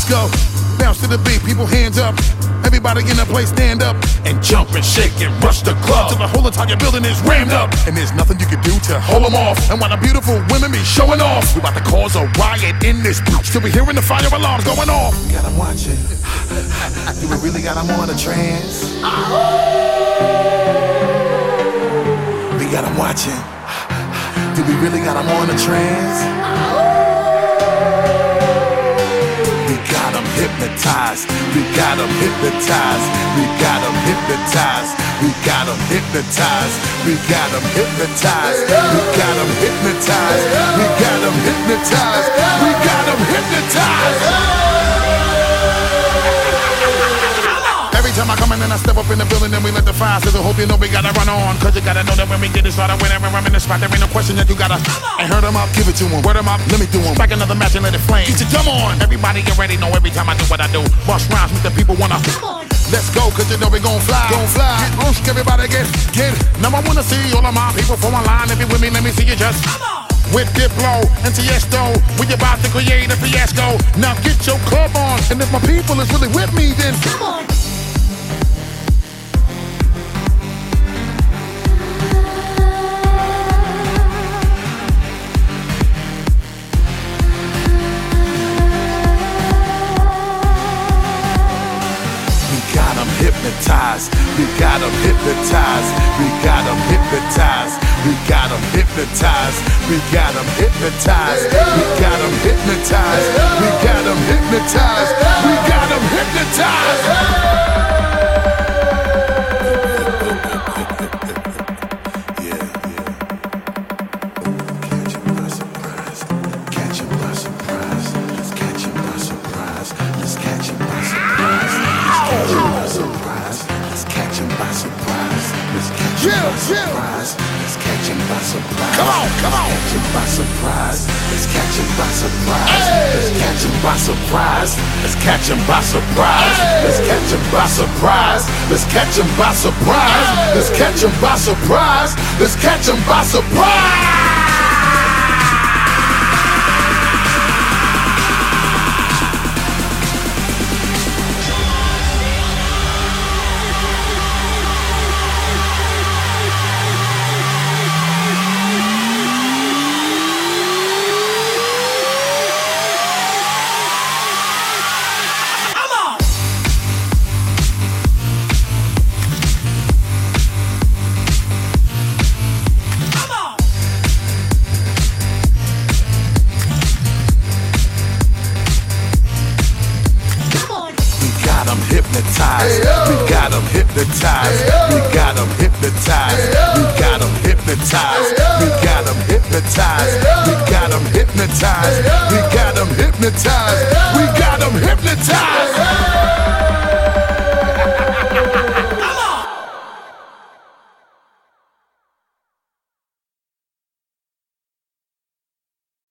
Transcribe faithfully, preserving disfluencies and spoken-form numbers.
go. Bounce to the beat, people hands up. Everybody in the place stand up and jump and shake and rush the club till the whole entire building is rammed up. And there's nothing you can do to hold them off. And while the beautiful women be showing off, we about to cause a riot in this bitch till we hearing the fire alarms going off. We got 'em watching. Do we really got 'em on a trance? We got 'em watching. Do we really got 'em on a trance? Hypnotized, we got 'em hypnotized, we got 'em hypnotized, we got 'em hypnotized, we got 'em hypnotized, we got 'em hypnotized, we got 'em hypnotized, we got 'em hypnotized. Every time I come in and I step up in the building, then we let the fire sizzle. Hope you know we gotta run on, cause you gotta know that when we get it started, whenever I'm in the spot, there ain't no question that you gotta. And hurt 'em up, give it to 'em, word 'em up, let me do 'em. Strike another match and let it flame. Get your dumb on. Everybody get ready, know every time I do what I do. Bust rhymes with the people wanna. Let's go, cause you know we gon' fly. Gon' fly. Get loose, everybody get, get. Now I wanna see all of my people from online. If you with me, let me see you just. With Diplo and Tiesto, we about to create a fiasco. Now get your club on, and if my people is really with me, then come on. Hypnotized, we got 'em hypnotized, we got 'em hypnotized, we got 'em hypnotized, we got 'em hypnotized, we got 'em hypnotized, we got 'em hypnotized, we got 'em hypnotized. Let's catch him by surprise. Come on, come on. Let's catch him by surprise. Let's catch him by surprise. Let's catch him by surprise. Let's catch him by surprise. Let's catch him by surprise. Let's catch him by surprise. Let's catch him by surprise. Let's catch him by surprise. Hypnotized, we got 'em hypnotized, we got 'em hypnotized, we got 'em hypnotized, we got 'em hypnotized, we got 'em hypnotized, we got 'em hypnotized, we got 'em hypnotized.